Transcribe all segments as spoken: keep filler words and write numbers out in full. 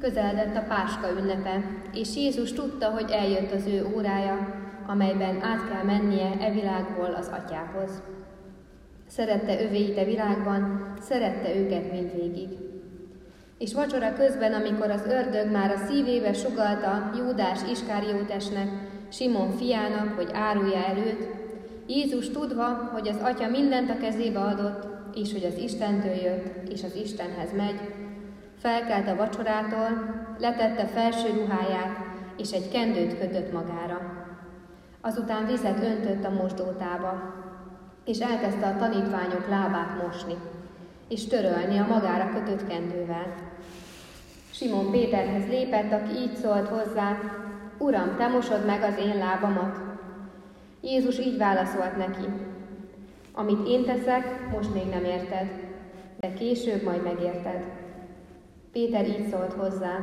közeledett a Páska ünnepe, és Jézus tudta, hogy eljött az ő órája, amelyben át kell mennie e világból az Atyához. Szerette övéit a világban, szerette őket mindvégig. És vacsora közben, amikor az ördög már a szívébe sugallta Júdás Iskáriótesnek, Simon fiának, hogy árulja előtt, Jézus tudva, hogy az Atya mindent a kezébe adott, és hogy az Istentől jött, és az Istenhez megy, felkelt a vacsorától, letette felső ruháját, és egy kendőt kötött magára. Azután vizet öntött a mosdótába, és elkezdte a tanítványok lábát mosni, és törölni a magára kötött kendővel. Simon Péterhez lépett, aki így szólt hozzá: Uram, te mosod meg az én lábamat? Jézus így válaszolt neki: Amit én teszek, most még nem érted, de később majd megérted. Péter így szólt hozzá: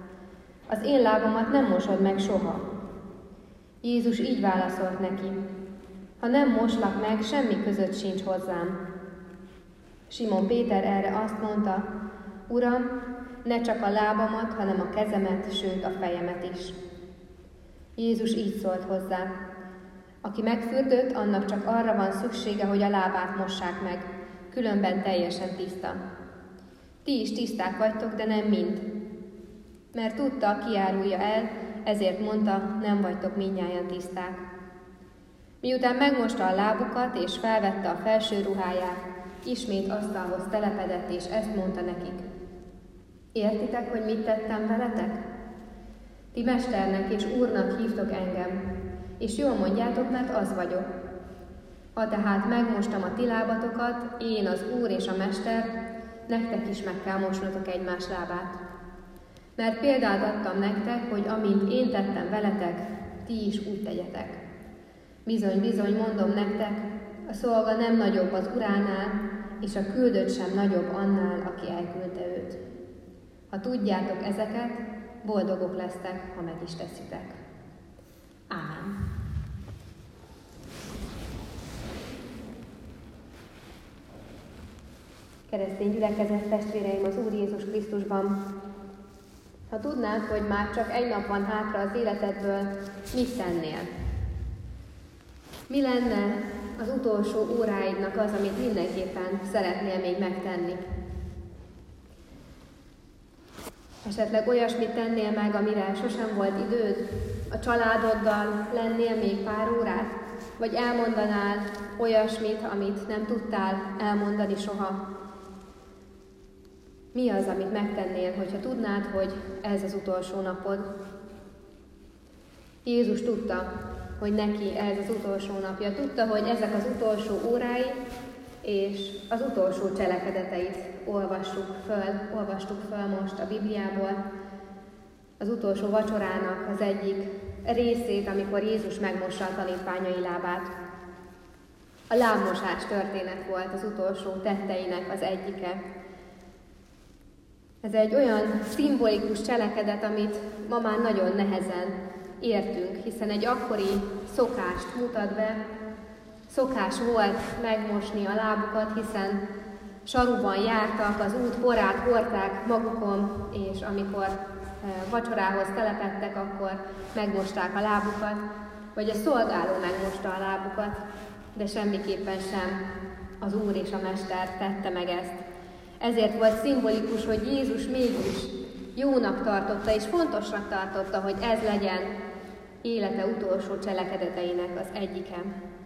Az én lábamat nem mosod meg soha. Jézus így válaszolt neki: Ha nem moslak meg, semmi között sincs hozzám. Simon Péter erre azt mondta: Uram, ne csak a lábamat, hanem a kezemet, sőt a fejemet is. Jézus így szólt hozzá: Aki megfürdött, annak csak arra van szüksége, hogy a lábát mossák meg, különben teljesen tiszta. Ti is tiszták vagytok, de nem mind. Mert tudta, ki árulja el, ezért mondta, nem vagytok mindnyájan tiszták. Miután megmosta a lábukat és felvette a felső ruháját, ismét asztalhoz telepedett, és ezt mondta nekik: Értitek, hogy mit tettem veletek? Ti mesternek és úrnak hívtok engem, és jól mondjátok, mert az vagyok. Ha tehát megmostam a ti lábatokat, én az Úr és a Mester, nektek is meg kell mosnotok egymás lábát. Mert példát adtam nektek, hogy amint én tettem veletek, ti is úgy tegyetek. Bizony, bizony, mondom nektek, a szolga nem nagyobb az uránál, és a küldött sem nagyobb annál, aki elküldte őt. Ha tudjátok ezeket, boldogok lesztek, ha meg is teszitek. Ámen. Keresztény gyülekezet, testvéreim az Úr Jézus Krisztusban! Ha tudnád, hogy már csak egy nap van hátra az életedből, mit tennél? Mi lenne az utolsó óráidnak az, amit mindenképpen szeretnél még megtenni? Esetleg olyasmit tennél meg, amire sosem volt időd? A családoddal lennél még pár órát? Vagy elmondanál olyasmit, amit nem tudtál elmondani soha? Mi az, amit megtennél, hogyha tudnád, hogy ez az utolsó napod? Jézus tudta, hogy neki ez az utolsó napja. Tudta, hogy ezek az utolsó órái, és az utolsó cselekedeteit olvassuk föl, olvastuk föl most a Bibliából. Az utolsó vacsorának az egyik részét, amikor Jézus megmossa a tanítványai lábát. A lábmosás történet volt az utolsó tetteinek az egyike. Ez egy olyan szimbolikus cselekedet, amit ma már nagyon nehezen értünk, hiszen egy akkori szokást mutat be. Szokás volt megmosni a lábukat, hiszen saruban jártak, az út porát hordták magukon, és amikor vacsorához telepedtek, akkor megmosták a lábukat, vagy a szolgáló megmosta a lábukat, de semmiképpen sem az Úr és a Mester tette meg ezt. Ezért volt szimbolikus, hogy Jézus mégis jónak tartotta és fontosnak tartotta, hogy ez legyen élete utolsó cselekedeteinek az egyike.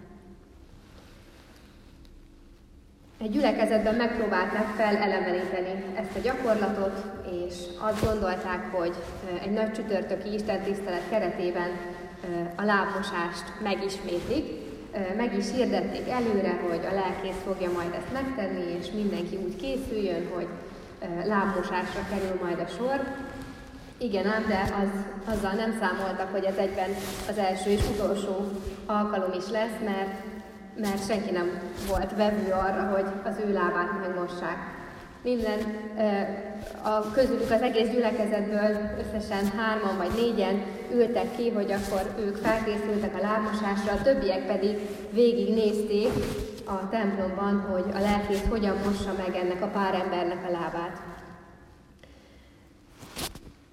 Egy gyülekezetben megpróbálták feleleveníteni ezt a gyakorlatot, és azt gondolták, hogy egy nagy csütörtöki istentisztelet keretében a lábmosást megismétlik. Meg is hirdették előre, hogy a lelkész fogja majd ezt megtenni, és mindenki úgy készüljön, hogy lábmosásra kerül majd a sor. Igen ám, de az, azzal nem számoltak, hogy ez egyben az első és utolsó alkalom is lesz, mert, mert senki nem volt vevő arra, hogy az ő lábát megmossák. Minden, a közülük az egész gyülekezetből összesen hárman vagy négyen ültek ki, hogy akkor ők felkészültek a lábmosásra, a többiek pedig végignézték a templomban, hogy a lelkész hogyan mossa meg ennek a pár embernek a lábát.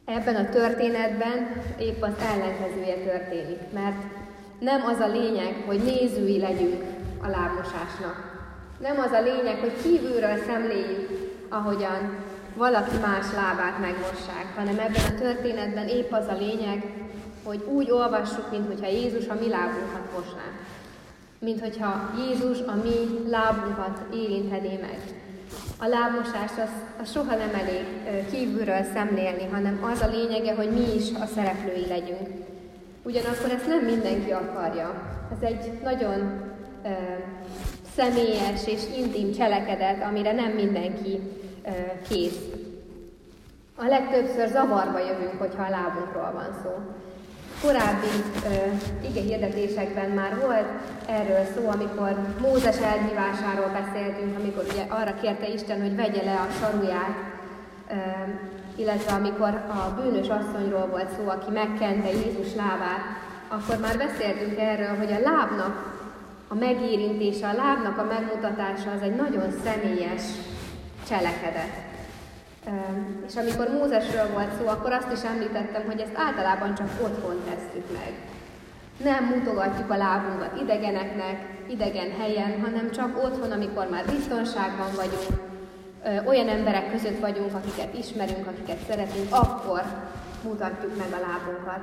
Ebben a történetben épp az ellenkezője történik, mert nem az a lényeg, hogy nézői legyünk a lábmosásnak. Nem az a lényeg, hogy kívülről szemléljük, ahogyan valaki más lábát megmossák, hanem ebben a történetben épp az a lényeg, hogy úgy olvassuk, mintha Jézus a mi lábunkat mosná. Minthogyha Jézus a mi lábunkat érintené meg. A lábmosás az, az soha nem elég kívülről szemlélni, hanem az a lényege, hogy mi is a szereplői legyünk. Ugyanakkor ezt nem mindenki akarja. Ez egy nagyon ö, személyes és intim cselekedet, amire nem mindenki ö, kész. A legtöbbször zavarba jövünk, hogyha a lábunkról van szó. Korábbi uh, ige hirdetésekben már volt erről szó, amikor Mózes elhívásáról beszéltünk, amikor ugye arra kérte Isten, hogy vegye le a saruját, uh, illetve amikor a bűnös asszonyról volt szó, aki megkente Jézus lábát, akkor már beszéltünk erről, hogy a lábnak a megérintése, a lábnak a megmutatása az egy nagyon személyes cselekedet. És amikor Mózesről volt szó, akkor azt is említettem, hogy ezt általában csak otthon tesszük meg. Nem mutogatjuk a lábunkat idegeneknek, idegen helyen, hanem csak otthon, amikor már biztonságban vagyunk, olyan emberek között vagyunk, akiket ismerünk, akiket szeretünk, akkor mutatjuk meg a lábunkat.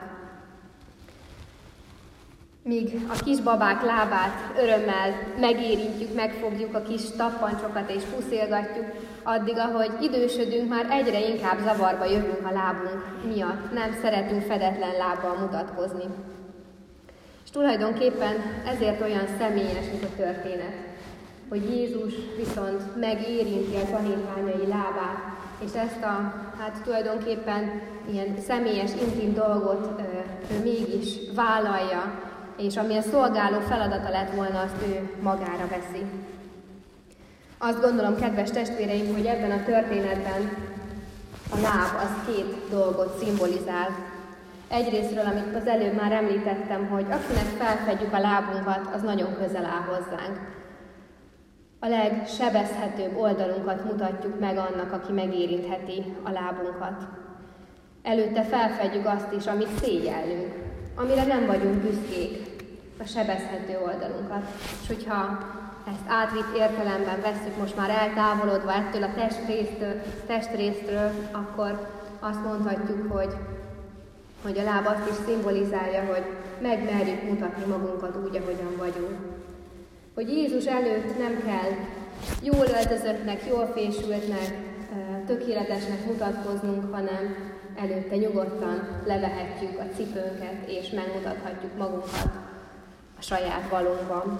Míg a kisbabák lábát örömmel megérintjük, megfogjuk a kis tappancsokat és puszilgatjuk, addig, ahogy idősödünk, már egyre inkább zavarba jövünk a lábunk miatt. Nem szeretünk fedetlen lábbal mutatkozni. És tulajdonképpen ezért olyan személyes, mint a történet, hogy Jézus viszont megérinti a tanítványai lábát, és ezt a, hát tulajdonképpen ilyen személyes, intim dolgot ő mégis vállalja, és ami a szolgáló feladata lett volna, azt ő magára veszi. Azt gondolom, kedves testvéreim, hogy ebben a történetben a láb az két dolgot szimbolizál. Egyrésztről, amit az előbb már említettem, hogy akinek felfedjük a lábunkat, az nagyon közel áll hozzánk. A legsebezhetőbb oldalunkat mutatjuk meg annak, aki megérintheti a lábunkat. Előtte felfedjük azt is, amit szégyellünk, amire nem vagyunk büszkék, a sebezhető oldalunkat. És hogyha ezt átvitt értelemben vesszük, most már eltávolodva ettől a testrésztől, testrésztről, akkor azt mondhatjuk, hogy, hogy a láb azt is szimbolizálja, hogy megmerjük mutatni magunkat úgy, ahogyan vagyunk. Hogy Jézus előtt nem kell jól öltözöttnek, jól fésültnek, tökéletesnek mutatkoznunk, hanem előtte nyugodtan levehetjük a cipőnket, és megmutathatjuk magunkat a saját valónkban.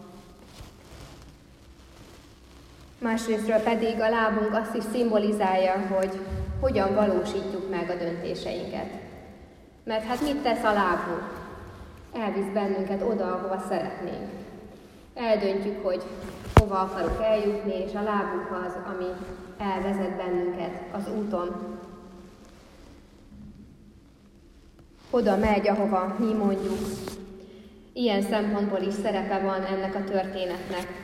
Másrésztről pedig a lábunk azt is szimbolizálja, hogy hogyan valósítjuk meg a döntéseinket. Mert hát mit tesz a lábunk? Elvisz bennünket oda, ahova szeretnénk. Eldöntjük, hogy hova akarunk eljutni, és a lábunk az, ami elvezet bennünket az úton. Oda megy, ahova mi mondjuk. Ilyen szempontból is szerepe van ennek a történetnek.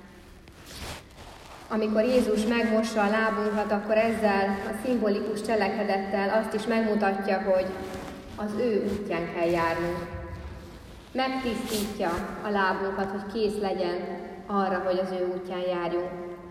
Amikor Jézus megmossa a lábunkat, akkor ezzel a szimbolikus cselekedettel azt is megmutatja, hogy az ő útján kell járnunk. Megtisztítja a lábunkat, hogy kész legyen arra, hogy az ő útján járjunk.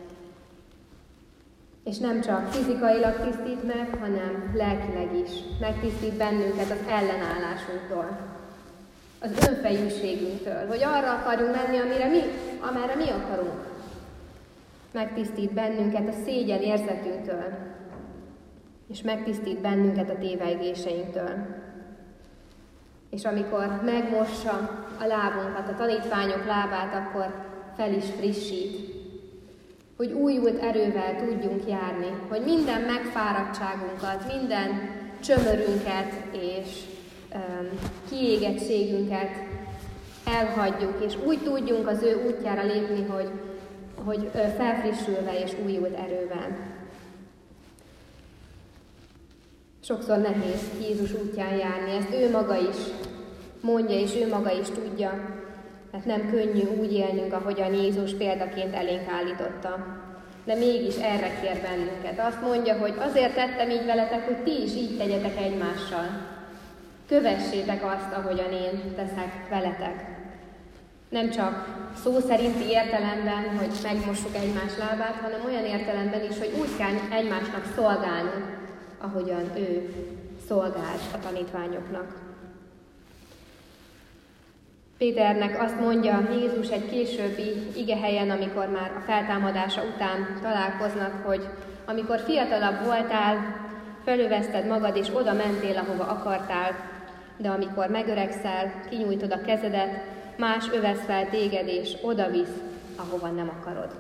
És nem csak fizikailag tisztít meg, hanem lelkileg is. Megtisztít bennünket az ellenállásunktól, az önfejűségünktől, hogy arra akarjunk menni, amire mi, amerre mi akarunk. Megtisztít bennünket a szégyen érzetünktől, és megtisztít bennünket a tévegéseinktől. És amikor megmossa a lábunkat, a tanítványok lábát, akkor fel is frissít, hogy újult erővel tudjunk járni, hogy minden megfáradtságunkat, minden csömörünket és um, kiégettségünket elhagyjuk, és úgy tudjunk az ő útjára lépni, hogy, hogy felfrissülve és újult erővel. Sokszor nehéz Jézus útján járni, ezt ő maga is mondja, és ő maga is tudja, mert nem könnyű úgy élnünk, ahogyan Jézus példaként elénk állította. de mégis erre kér bennünket. Azt mondja, hogy azért tettem így veletek, hogy ti is így tegyetek egymással. Kövessétek azt, ahogyan én teszek veletek. Nem csak szó szerinti értelemben, hogy megmossuk egymás lábát, hanem olyan értelemben is, hogy úgy kell egymásnak szolgálnunk, ahogyan ő szolgált a tanítványoknak. Péternek azt mondja Jézus egy későbbi igehelyen, amikor már a feltámadása után találkoznak, hogy amikor fiatalabb voltál, felöveszted magad és oda mentél, ahova akartál, de amikor megöregszel, kinyújtod a kezedet, más övesz fel téged és oda visz, ahova nem akarod.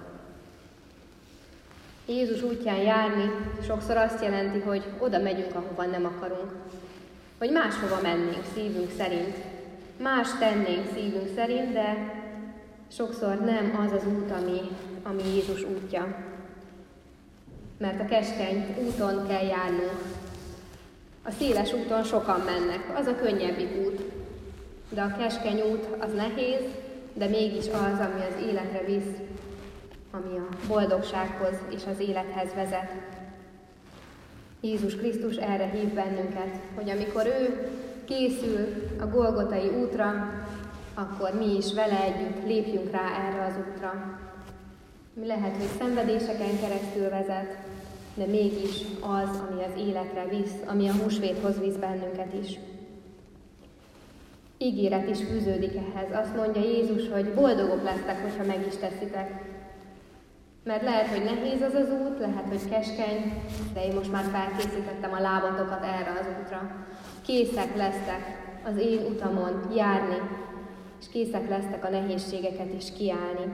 Jézus útján járni sokszor azt jelenti, hogy oda megyünk, ahova nem akarunk. Hogy máshova mennénk szívünk szerint. Más tennénk szívünk szerint, de sokszor nem az az út, ami, ami Jézus útja. Mert a keskeny úton kell járnunk. A széles úton sokan mennek, az a könnyebbik út. De a keskeny út az nehéz, de mégis az, ami az életre visz, ami a boldogsághoz és az élethez vezet. Jézus Krisztus erre hív bennünket, hogy amikor ő készül a Golgotai útra, akkor mi is vele együtt lépjünk rá erre az útra. Mi lehet, hogy szenvedéseken keresztül vezet, de mégis az, ami az életre visz, ami a húsvéthoz visz bennünket is. Ígéret is fűződik ehhez. Azt mondja Jézus, hogy boldogok lesztek, hogyha meg is teszitek. Mert lehet, hogy nehéz az az út, lehet, hogy keskeny, de én most már felkészítettem a lábatokat erre az útra. Készek lesztek az én utamon járni, és készek lesztek a nehézségeket is kiállni.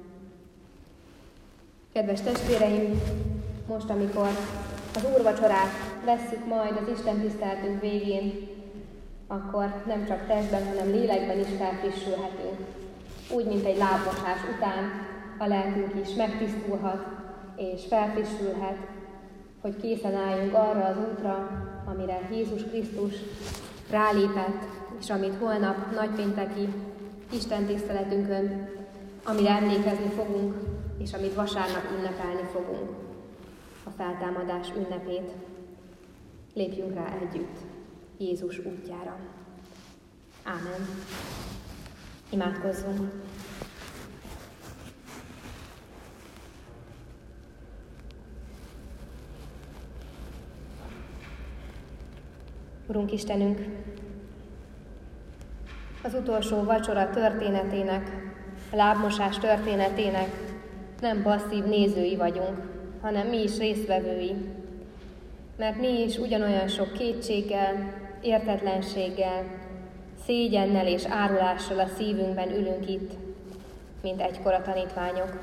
Kedves testvéreim, most, amikor az úrvacsorát vesszük majd az Isten tiszteletünk végén, akkor nem csak testben, hanem lélekben is felfrissülhetünk. Úgy, mint egy lábmosás után a lelkünk is megtisztulhat és felfrissülhet, hogy készen álljunk arra az útra, amire Jézus Krisztus rálépett, és amit holnap nagypénteki Isten tiszteletünkön, amire emlékezni fogunk, és amit vasárnap ünnepelni fogunk, a feltámadás ünnepét. Lépjünk rá együtt Jézus útjára. Ámen. Imádkozzunk. Urunk Istenünk, az utolsó vacsora történetének, a lábmosás történetének nem passzív nézői vagyunk, hanem mi is résztvevői. Mert mi is ugyanolyan sok kétséggel, értetlenséggel, szégyennel és árulással a szívünkben ülünk itt, mint egykor a tanítványok.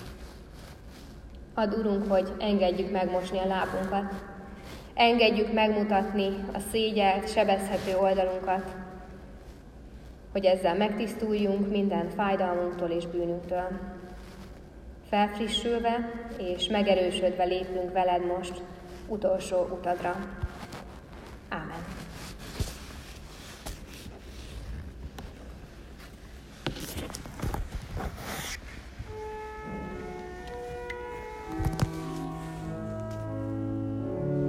Add, Urunk, hogy engedjük megmosni a lábunkat, engedjük megmutatni a szégyelt, sebezhető oldalunkat, hogy ezzel megtisztuljunk minden fájdalmunktól és bűnünktől. Felfrissülve és megerősödve lépünk veled most utolsó utadra.